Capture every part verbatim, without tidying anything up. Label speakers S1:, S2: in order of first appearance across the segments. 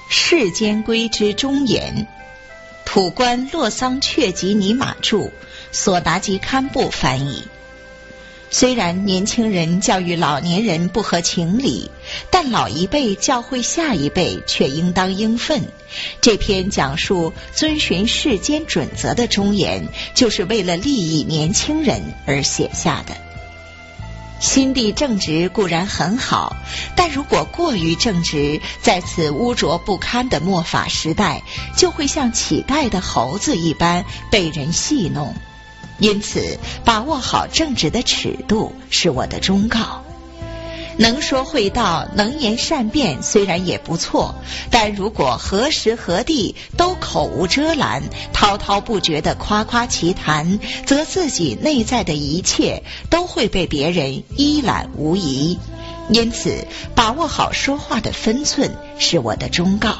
S1: 世间规之忠言，土官洛桑却吉尼马著，索达吉堪布翻译。虽然年轻人教育老年人不合情理，但老一辈教诲下一辈却应当应分。这篇讲述遵循世间准则的忠言，就是为了利益年轻人而写下的。心地正直固然很好，但如果过于正直，在此污浊不堪的末法时代，就会像乞丐的猴子一般被人戏弄。因此，把握好正直的尺度是我的忠告。能说会道，能言善辩虽然也不错，但如果何时何地都口无遮拦，滔滔不绝地夸夸其谈，则自己内在的一切都会被别人一览无遗。因此，把握好说话的分寸是我的忠告。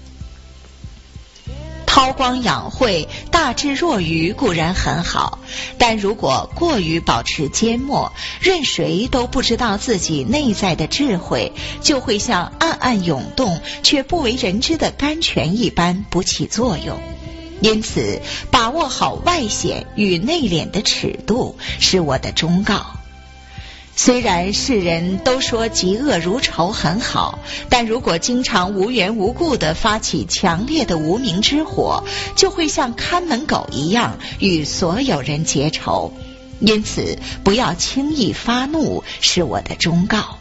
S1: 韬光养晦、大智若愚固然很好，但如果过于保持缄默，任谁都不知道自己内在的智慧，就会像暗暗涌动却不为人知的甘泉一般不起作用。因此，把握好外显与内敛的尺度是我的忠告。虽然世人都说嫉恶如仇很好，但如果经常无缘无故地发起强烈的无名之火，就会像看门狗一样与所有人结仇。因此，不要轻易发怒是我的忠告。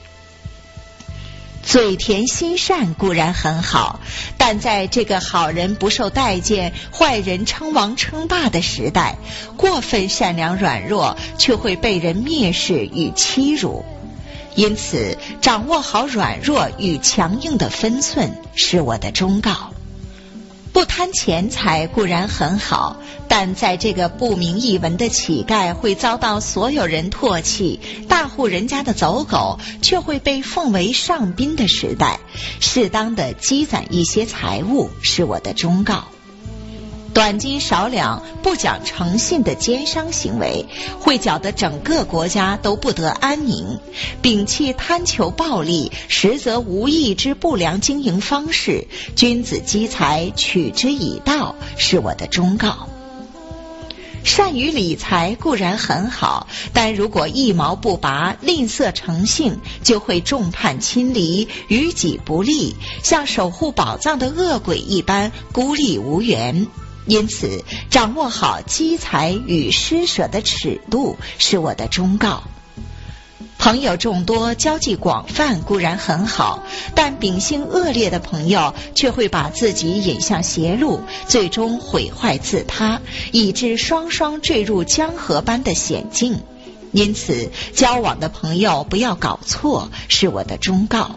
S1: 嘴甜心善固然很好，但在这个好人不受待见、坏人称王称霸的时代，过分善良软弱却会被人蔑视与欺辱。因此，掌握好软弱与强硬的分寸是我的忠告。不贪钱财固然很好，但在这个不明一文的乞丐会遭到所有人唾弃，大户人家的走狗却会被奉为上宾的时代，适当的积攒一些财物是我的忠告。短斤少两、不讲诚信的奸商行为，会搅得整个国家都不得安宁。摒弃贪求暴利、实则无益之不良经营方式，君子积财，取之以道，是我的忠告。善于理财固然很好，但如果一毛不拔、吝啬成性，就会众叛亲离、于己不利，像守护宝藏的恶鬼一般孤立无援。因此，掌握好积财与施舍的尺度是我的忠告。朋友众多、交际广泛固然很好，但秉性恶劣的朋友却会把自己引向邪路，最终毁坏自他，以致双双坠入江河般的险境。因此，交往的朋友不要搞错，是我的忠告。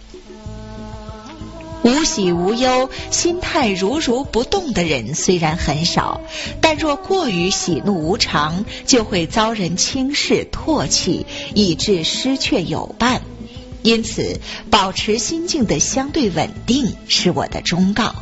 S1: 无喜无忧、心态如如不动的人虽然很少，但若过于喜怒无常，就会遭人轻视唾弃，以致失却友伴。因此，保持心境的相对稳定是我的忠告。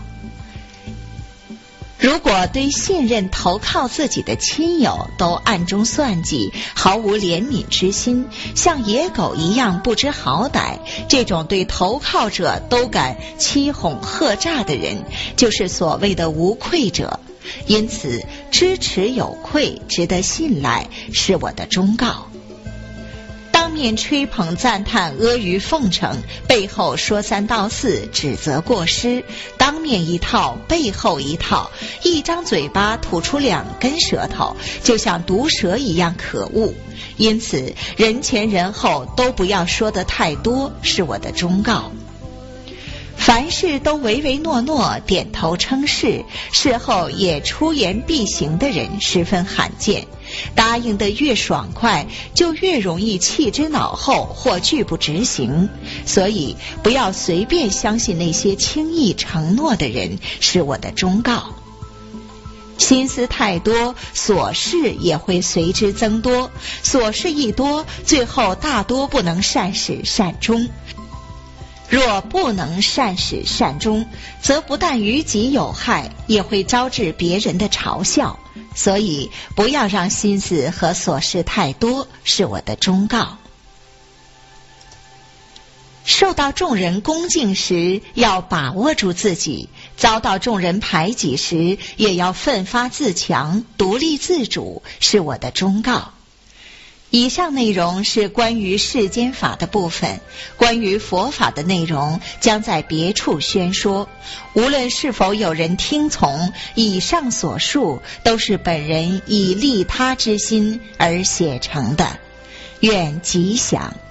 S1: 如果对信任投靠自己的亲友都暗中算计，毫无怜悯之心，像野狗一样不知好歹，这种对投靠者都敢欺哄吓诈的人，就是所谓的无愧者。因此，知耻有愧，值得信赖，是我的忠告。当面吹捧赞叹、阿谀奉承，背后说三道四，指责过失，当面一套，背后一套，一张嘴巴吐出两根舌头，就像毒蛇一样可恶。因此，人前人后都不要说得太多，是我的忠告。凡事都唯唯诺诺、点头称是，事后也出言必行的人十分罕见。答应得越爽快，就越容易弃之脑后或拒不执行。所以，不要随便相信那些轻易承诺的人，是我的忠告。心思太多，琐事也会随之增多，琐事一多，最后大多不能善始善终。若不能善始善终，则不但于己有害，也会招致别人的嘲笑。所以，不要让心思和琐事太多，是我的忠告。 受到众人恭敬时，要把握住自己；遭到众人排挤时，也要奋发自强，独立自主，是我的忠告。以上内容是关于世间法的部分，关于佛法的内容将在别处宣说。无论是否有人听从，以上所述都是本人以利他之心而写成的，愿吉祥。